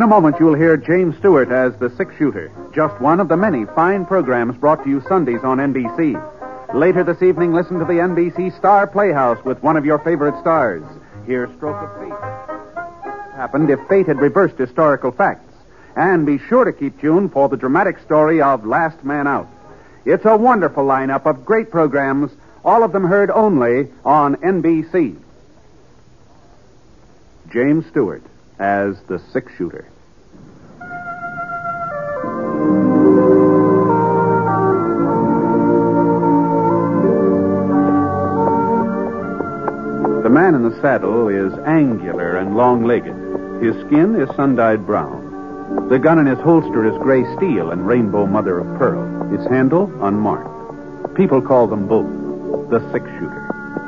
a moment, you'll hear James Stewart as the six-shooter, just one of the many fine programs brought to you Sundays on NBC. Later this evening, listen to the NBC Star Playhouse with one of your favorite stars. Hear Stroke of Fate. Happened if fate had reversed historical facts. And be sure to keep tuned for the dramatic story of Last Man Out. It's a wonderful lineup of great programs, all of them heard only on NBC. James Stewart as the six-shooter. The man in the saddle is angular and long-legged. His skin is sun-dyed brown. The gun in his holster is gray steel and rainbow mother of pearl. Its handle unmarked. People call them both the six-shooter.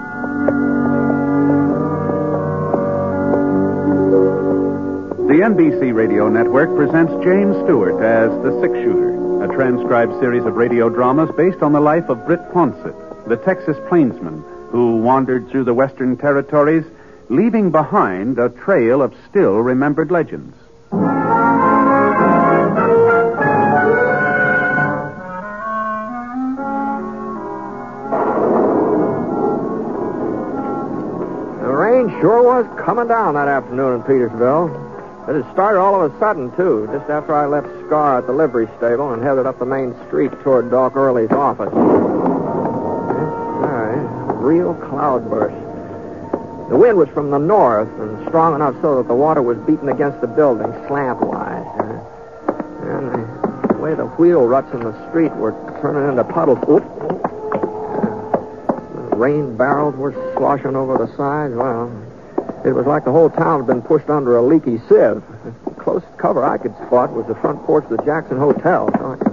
The NBC Radio Network presents James Stewart as the six-shooter, a transcribed series of radio dramas based on the life of Britt Ponsett, the Texas plainsman who wandered through the Western Territories, leaving behind a trail of still-remembered legends. The rain sure was coming down that afternoon in Petersville. It had started all of a sudden, too, just after I left Scar at the livery stable and headed up the main street toward Doc Early's office. Real cloudburst. The wind was from the north and strong enough so that the water was beating against the building slantwise. And the way the wheel ruts in the street were turning into puddles. The rain barrels were sloshing over the sides. Well, it was like the whole town had been pushed under a leaky sieve. The closest cover I could spot was the front porch of the Jackson Hotel.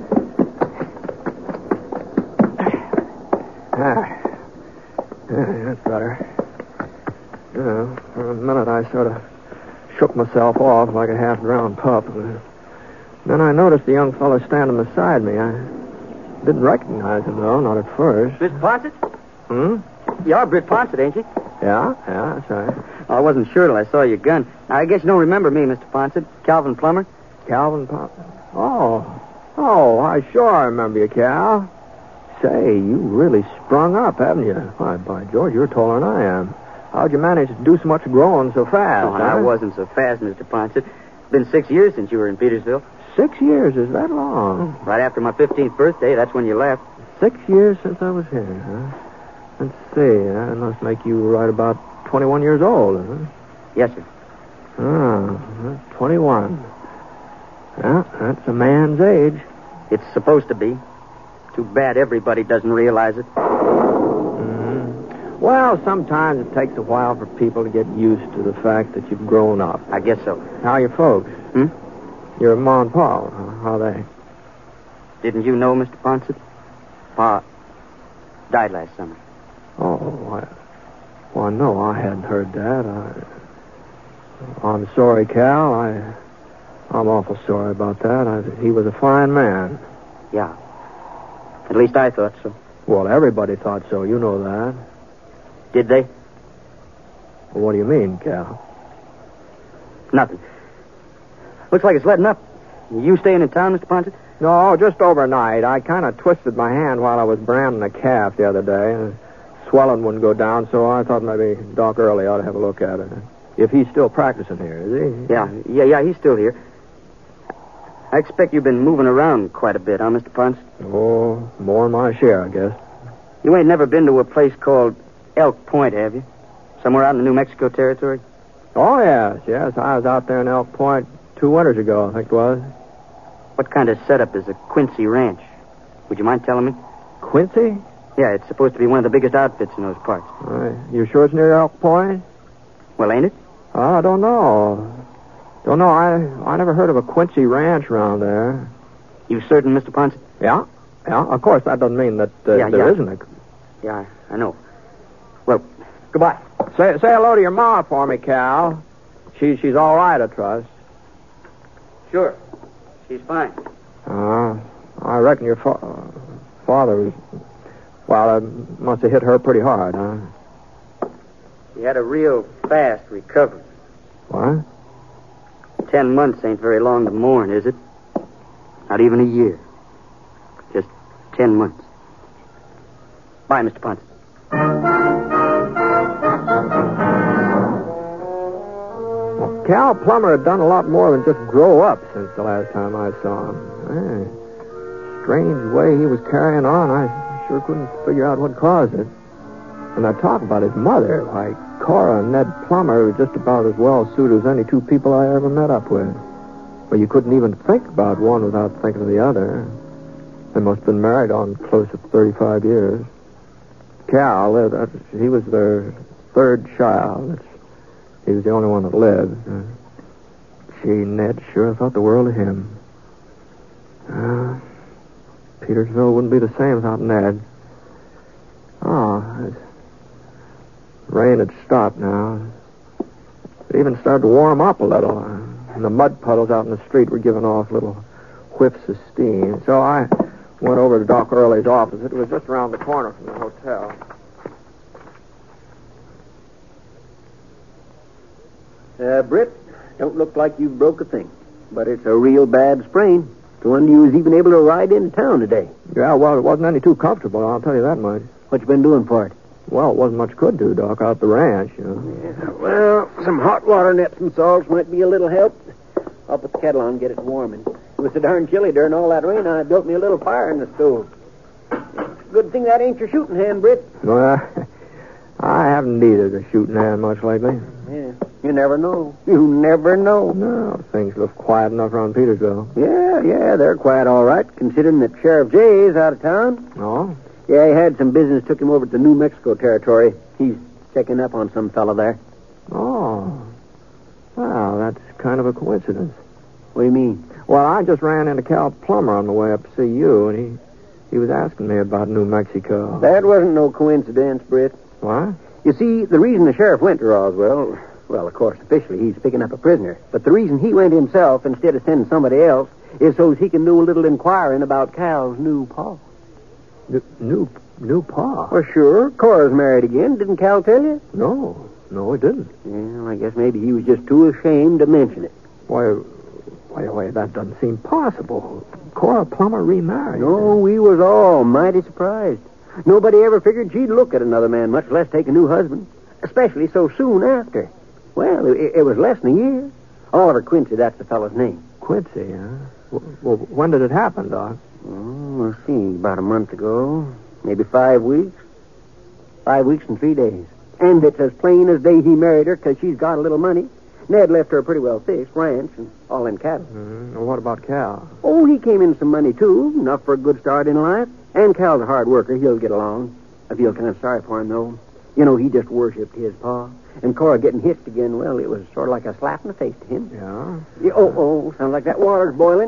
That's better. For a minute I sort of shook myself off like a half-drowned pup. Then I noticed the young fellow standing beside me. I didn't recognize him, though, not at first. Mr. Ponsett? You're Britt Ponsett, ain't you? Yeah, that's right. I wasn't sure till I saw your gun. I guess you don't remember me, Mr. Ponsett. Calvin Plummer. Calvin Ponsett? Oh, I sure remember you, Cal. Say, you really sprung up, haven't you? Why, by George, you're taller than I am. How'd you manage to do so much growing so fast? Oh, I wasn't so fast, Mr. Ponsett. It's been 6 years since you were in Petersville. 6 years? Is that long? Right after my 15th birthday, that's when you left. 6 years since I was here, huh? Let's see, that must make you right about 21 years old, huh? Yes, sir. 21. Yeah, that's a man's age. It's supposed to be. Too bad everybody doesn't realize it. Well, sometimes it takes a while for people to get used to the fact that you've grown up. I guess so. How are your folks? Your ma and pa, how are they? Didn't you know, Mr. Ponsett? Pa died last summer. Oh, well, no, I hadn't heard that. I'm sorry, Cal. I'm awful sorry about that. He was a fine man. Yeah. At least I thought so. Well, everybody thought so. You know that. Did they? Well, what do you mean, Cal? Nothing. Looks like it's letting up. You staying in town, Mr. Ponsett? No, just overnight. I kind of twisted my hand while I was branding a calf the other day. Swelling wouldn't go down, so I thought maybe Doc Early ought to have a look at it. If he's still practicing here, is he? Yeah, he's still here. I expect you've been moving around quite a bit, huh, Mr. Ponsett? Oh, more than my share, I guess. You ain't never been to a place called Elk Point, have you? Somewhere out in the New Mexico Territory? Oh, yes. I was out there in Elk Point 2 winters ago, I think it was. What kind of setup is a Quincy Ranch? Would you mind telling me? Quincy? Yeah, it's supposed to be one of the biggest outfits in those parts. You sure it's near Elk Point? Well, ain't it? I don't know. I never heard of a Quincy Ranch around there. You certain, Mr. Ponsett? Yeah. Of course, that doesn't mean that there isn't a... Yeah, I know. Well, goodbye. Say hello to your ma for me, Cal. She's all right, I trust. Sure. She's fine. I reckon your father was... Well, it must have hit her pretty hard, huh? He had a real fast recovery. What? 10 months ain't very long to mourn, is it? Not even a year. Just 10 months. Bye, Mr. Ponce. Well, Cal Plummer had done a lot more than just grow up since the last time I saw him. Strange way he was carrying on. I sure couldn't figure out what caused it. And I talk about his mother. Why, Cora and Ned Plummer were just about as well suited as any two people I ever met up with. Well, you couldn't even think about one without thinking of the other. They must have been married on close to 35 years. Cal, he was their third child. He was the only one that lived. Ned sure thought the world of him. Petersville wouldn't be the same without Ned. Rain had stopped now. It even started to warm up a little. And the mud puddles out in the street were giving off little whiffs of steam. So I went over to Doc Early's office. It was just around the corner from the hotel. Britt, don't look like you've broke a thing. But it's a real bad sprain. The one you was even able to ride into town today. Yeah, well, it wasn't any too comfortable, I'll tell you that much. What you been doing for it? Well, it wasn't much could do, Doc, out at the ranch, you know. Yeah, well, some hot water nets and salts might be a little help. I'll put the kettle on and get it warming. It was so darn chilly during all that rain, I built me a little fire in the stove. Good thing that ain't your shooting hand, Britt. Well, I haven't needed a shooting hand much lately. Yeah, you never know. You never know. No, things look quiet enough around Petersville. Yeah, they're quiet all right, considering that Sheriff Jay is out of town. Oh? Yeah, he had some business, took him over to the New Mexico territory. He's checking up on some fella there. Oh. Well, that's kind of a coincidence. What do you mean? Well, I just ran into Cal Plummer on the way up to see you, and he was asking me about New Mexico. That wasn't no coincidence, Britt. What? You see, the reason the sheriff went to Roswell, well, of course, officially he's picking up a prisoner, but the reason he went himself instead of sending somebody else is so he can do a little inquiring about Cal's new pa. New pa? Well, sure. Cora's married again. Didn't Cal tell you? No, he didn't. Well, I guess maybe he was just too ashamed to mention it. Why, that doesn't seem possible. Cora Plummer remarried. No, we was all mighty surprised. Nobody ever figured she'd look at another man, much less take a new husband, especially so soon after. Well, it was less than a year. Oliver Quincy, that's the fellow's name. Quincy, huh? Well, when did it happen, Doc? Let's see, about a month ago. Maybe 5 weeks. 5 weeks and 3 days. And it's as plain as day he married her because she's got a little money. Ned left her a pretty well fixed ranch and all in cattle. Well, what about Cal? Oh, he came in some money, too. Enough for a good start in life. And Cal's a hard worker. He'll get along. I feel kind of sorry for him, though. You know, he just worshipped his pa. And Cora getting hitched again, well, it was sort of like a slap in the face to him. Yeah? Sounds like that water's boiling.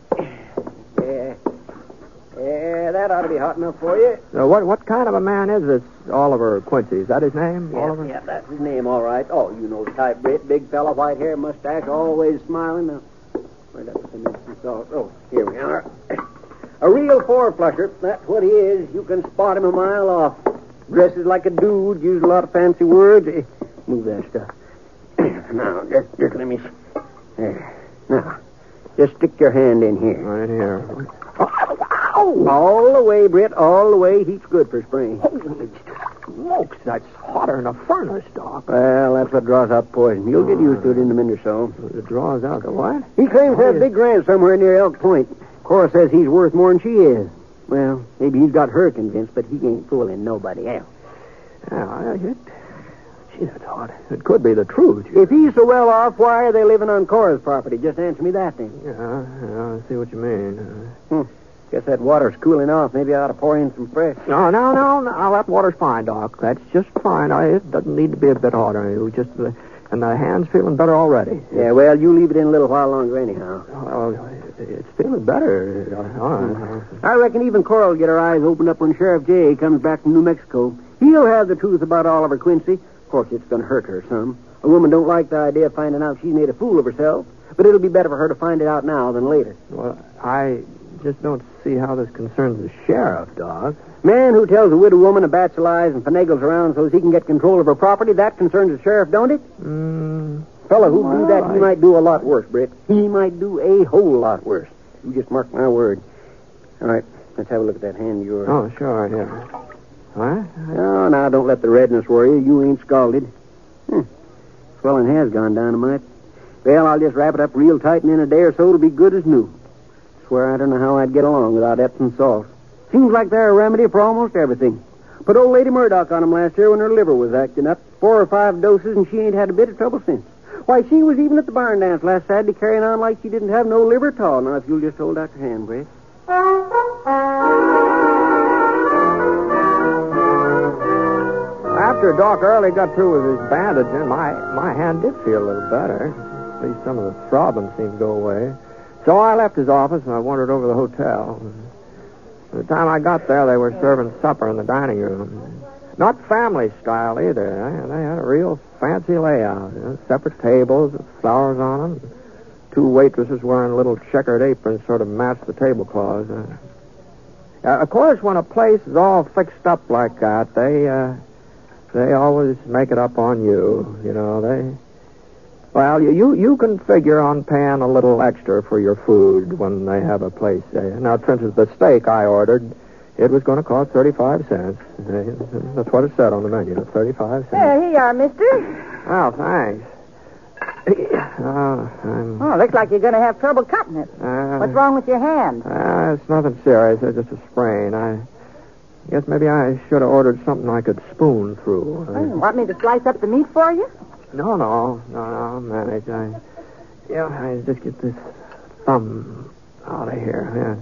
Yeah, that ought to be hot enough for you. What kind of a man is this Oliver Quincy? Is that his name, Oliver? Yeah, that's his name, all right. Oh, you know the type, Britt. Big fella, white hair, mustache, always smiling. Now, where'd that put some salt? Oh, here we are. A real four-flusher. That's what he is. You can spot him a mile off. Dresses like a dude, uses a lot of fancy words. Move that stuff. Now, just let me... There. Now, just stick your hand in here. Right here. Ow! All the way, Britt, all the way. Heat's good for spring. Holy smokes, that's hotter than a furnace, Doc. Well, that's what draws out poison. You'll get used to it in a minute or so. It draws out the what? He claims to have a big ranch somewhere near Elk Point. Cora says he's worth more than she is. Well, maybe he's got her convinced, but he ain't fooling nobody else. Gee, that's hot. It could be the truth. If he's so well off, why are they living on Cora's property? Just answer me that thing. Yeah, I see what you mean. Guess that water's cooling off. Maybe I ought to pour in some fresh. No. That water's fine, Doc. That's just fine. It doesn't need to be a bit hotter. And the hand's feeling better already. Yeah, well, you leave it in a little while longer anyhow. It's feeling better. I reckon even Cora will get her eyes opened up when Sheriff Jay comes back from New Mexico. He'll have the truth about Oliver Quincy. Of course, it's going to hurt her some. A woman don't like the idea of finding out she made a fool of herself, but it'll be better for her to find it out now than later. Well, I just don't see how this concerns the sheriff, Doc. Man who tells a widow woman a batch of lies and finagles around so he can get control of her property, that concerns the sheriff, don't it? Fella who do that, he might do a lot worse, Britt. He might do a whole lot worse. You just mark my word. All right, let's have a look at that hand of yours. Oh, sure, yeah. What? Oh, now, don't let the redness worry you. You ain't scalded. Swelling has gone down a mite. Well, I'll just wrap it up real tight, and in a day or so it'll be good as new. Swear I don't know how I'd get along without Epsom salt. Seems like they're a remedy for almost everything. Put old Lady Murdoch on 'em last year when her liver was acting up. 4 or 5 doses, and she ain't had a bit of trouble since. Why, she was even at the barn dance last Saturday carrying on like she didn't have no liver at all. Now, if you'll just hold out your hand, Brett. After Doc Early got through with his bandaging, my hand did feel a little better. At least some of the throbbing seemed to go away. So I left his office and I wandered over to the hotel. By the time I got there, they were serving supper in the dining room. Not family style either. They had a real fancy layout. Separate tables with flowers on them. 2 waitresses wearing little checkered aprons sort of matched the tablecloths. Of course, when a place is all fixed up like that, they always make it up on you. You know, Well, you can figure on paying a little extra for your food when they have a place. Now, for instance, the steak I ordered, it was going to cost 35 cents. That's what it said on the menu, 35 cents. There you are, mister. Oh, thanks. Oh, looks like you're going to have trouble cutting it. What's wrong with your hand? It's nothing serious. It's just a sprain. I guess maybe I should have ordered something I could spoon through. Want me to slice up the meat for you? No, I'll manage. I just get this thumb out of here.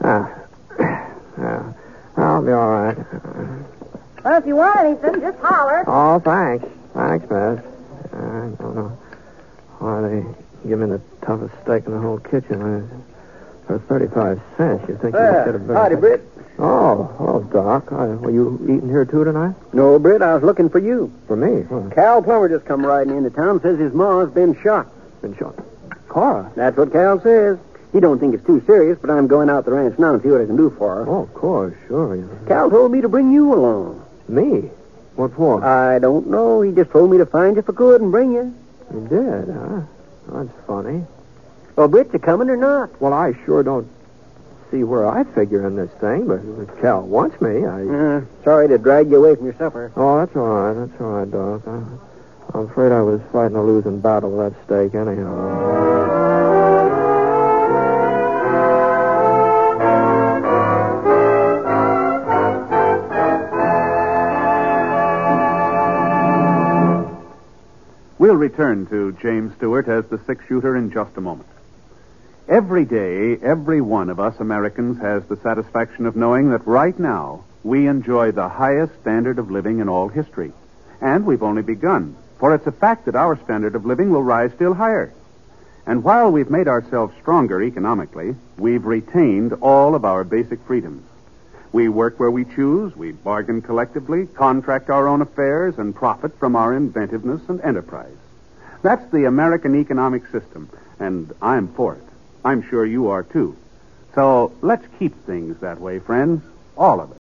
Yeah. I'll be all right. Well, if you want anything, just holler. Oh, thanks. Thanks, miss. I don't know why they give me the toughest steak in the whole kitchen. For 35 cents, you think you should have been... Howdy, Britt. Oh, hello, Doc. Were you eating here, too, tonight? No, Britt, I was looking for you. For me? What? Cal Plummer just come riding into town, says his ma's been shot. Been shot? Cora? That's what Cal says. He don't think it's too serious, but I'm going out the ranch now and see what I can do for her. Oh, of course, sure. Cal told me to bring you along. Me? What for? I don't know. He just told me to find you if I could and bring you. You did, huh? That's funny. Well, Britt, you coming or not? Well, I sure don't see where I figure in this thing, but if Cal wants me, sorry to drag you away from your supper. Oh, that's all right, Doc. I'm afraid I was fighting a losing battle with that steak anyhow. We'll return to James Stewart as the 6-shooter in just a moment. Every day, every one of us Americans has the satisfaction of knowing that right now we enjoy the highest standard of living in all history. And we've only begun, for it's a fact that our standard of living will rise still higher. And while we've made ourselves stronger economically, we've retained all of our basic freedoms. We work where we choose, we bargain collectively, contract our own affairs, and profit from our inventiveness and enterprise. That's the American economic system, and I'm for it. I'm sure you are, too. So let's keep things that way, friends, all of it.